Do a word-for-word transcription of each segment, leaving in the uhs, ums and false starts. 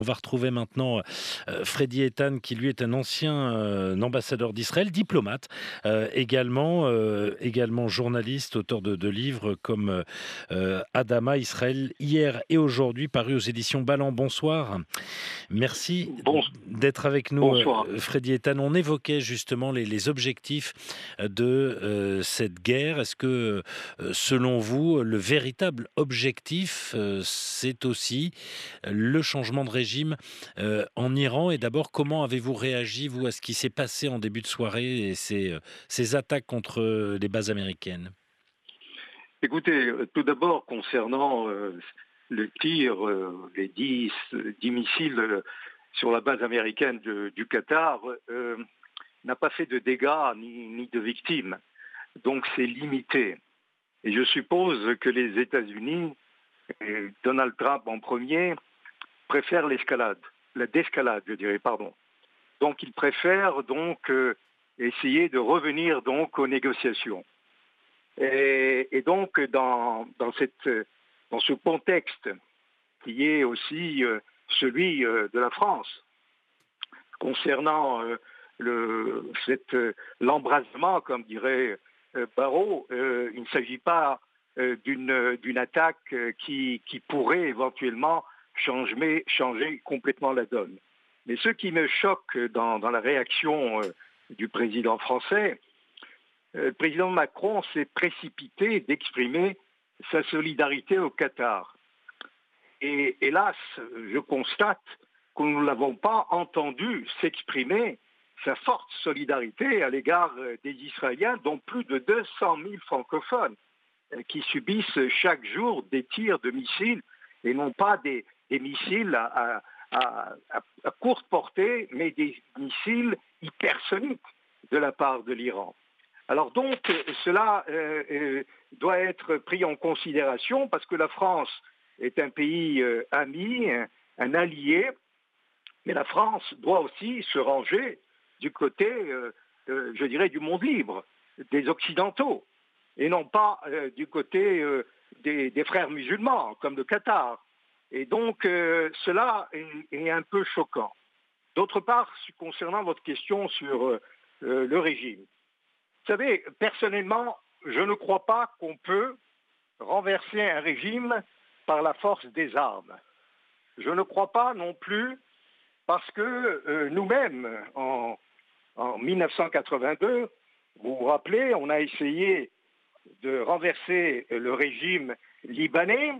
On va retrouver maintenant euh, Freddy Eitan, qui lui est un ancien euh, ambassadeur d'Israël, diplomate, euh, également, euh, également journaliste, auteur de, de livres comme euh, Adama, Israël, hier et aujourd'hui, paru aux éditions Ballant. Bonsoir. Merci Bon, d'être avec nous, bonsoir. euh, Freddy Eitan. On évoquait justement les, les objectifs de euh, cette guerre. Est-ce que, euh, selon vous, le véritable objectif, euh, c'est aussi le changement de régime euh, en Iran? Et d'abord, comment avez-vous réagi, vous, à ce qui s'est passé en début de soirée et ces, euh, ces attaques contre euh, les bases américaines? Écoutez, euh, tout d'abord, concernant euh, le tir, euh, les dix, dix missiles euh, sur la base américaine de- du Qatar, euh, n'a pas fait de dégâts ni, ni de victimes. Donc c'est limité. Et je suppose que les États-Unis, et Donald Trump en premier, préfèrent l'escalade, la désescalade, je dirais, pardon. Donc ils préfèrent donc euh, essayer de revenir donc aux négociations. Et, et donc, dans, dans, cette, dans ce contexte qui est aussi euh, celui euh, de la France, concernant euh, le, cette, euh, l'embrasement, comme dirait euh, Barrot, euh, il ne s'agit pas euh, d'une, d'une attaque euh, qui, qui pourrait éventuellement changer, changer complètement la donne. Mais ce qui me choque dans, dans la réaction euh, du président français, euh, le président Macron s'est précipité d'exprimer sa solidarité au Qatar. Et hélas, je constate que nous ne l'avons pas entendu s'exprimer sa forte solidarité à l'égard des Israéliens, dont plus de deux cent mille francophones euh, qui subissent chaque jour des tirs de missiles, et non pas des, des missiles à, à, à, à courte portée, mais des missiles hypersoniques de la part de l'Iran. Alors donc, cela euh, euh, doit être pris en considération parce que la France est un pays euh, ami, un, un allié, mais la France doit aussi se ranger du côté, euh, euh, je dirais, du monde libre, des Occidentaux, et non pas euh, du côté euh, des, des frères musulmans, comme le Qatar. Et donc, euh, cela est, est un peu choquant. D'autre part, concernant votre question sur euh, le régime, vous savez, personnellement, je ne crois pas qu'on peut renverser un régime par la force des armes. Je ne crois pas non plus parce que euh, nous-mêmes, en, en mille neuf cent quatre-vingt-deux, vous vous rappelez, on a essayé de renverser le régime libanais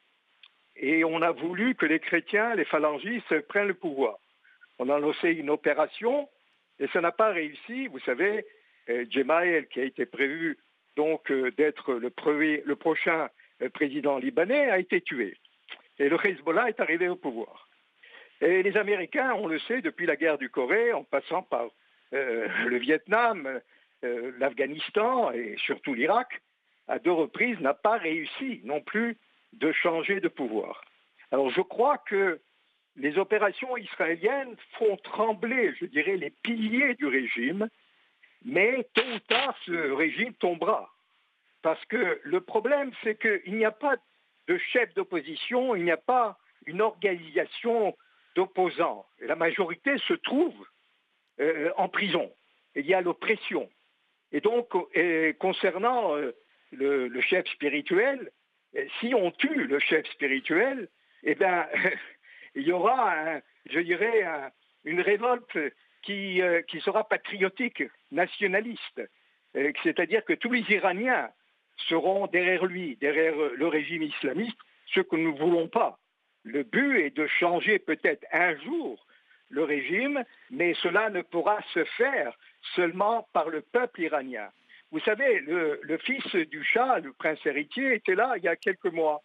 et on a voulu que les chrétiens, les phalangistes, prennent le pouvoir. On a lancé une opération et ça n'a pas réussi. Vous savez, euh, Gemayel, qui a été prévu donc euh, d'être le, premier, le prochain euh, président libanais, a été tué. Et le Hezbollah est arrivé au pouvoir. Et les Américains, on le sait, depuis la guerre du Corée, en passant par euh, le Vietnam, euh, l'Afghanistan et surtout l'Irak, à deux reprises, n'a pas réussi non plus de changer de pouvoir. Alors je crois que les opérations israéliennes font trembler, je dirais, les piliers du régime, mais tôt ou tard, ce régime tombera. Parce que le problème, c'est qu'il n'y a pas de chef d'opposition, il n'y a pas une organisation d'opposants. Et la majorité se trouve euh, en prison. Il y a l'oppression. Et donc, euh, concernant euh, le, le chef spirituel, euh, si on tue le chef spirituel, eh bien, il y aura, un, je dirais, un, une révolte qui, euh, qui sera patriotique, nationaliste. Euh, c'est-à-dire que tous les Iraniens seront derrière lui, derrière le régime islamiste, ce que nous ne voulons pas. Le but est de changer peut-être un jour le régime, mais cela ne pourra se faire seulement par le peuple iranien. Vous savez, le, le fils du Shah, le prince héritier, était là il y a quelques mois.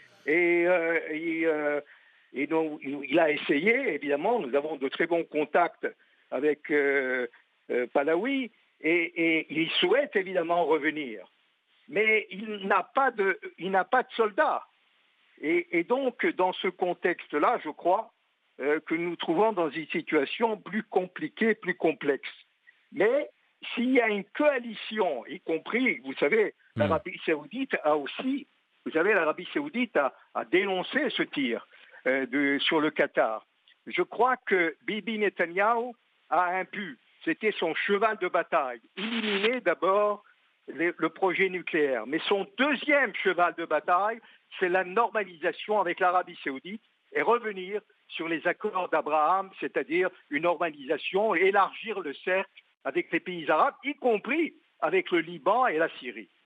Et, euh, et, euh, et donc, il a essayé, évidemment, nous avons de très bons contacts avec euh, euh, Pahlavi, et, et il souhaite évidemment revenir. Mais il n'a pas de, il n'a pas de soldats. Et, et donc, dans ce contexte-là, je crois euh, que nous nous trouvons dans une situation plus compliquée, plus complexe. Mais s'il y a une coalition, y compris, vous savez, Hmm. l'Arabie saoudite a aussi, vous savez, l'Arabie saoudite a, a dénoncé ce tir euh, de, sur le Qatar. Je crois que Bibi Netanyahou a un but. C'était son cheval de bataille. Éliminer d'abord le, le projet nucléaire. Mais son deuxième cheval de bataille, c'est la normalisation avec l'Arabie saoudite et revenir sur les accords d'Abraham, c'est-à-dire une normalisation, élargir le cercle avec les pays arabes, y compris avec le Liban et la Syrie.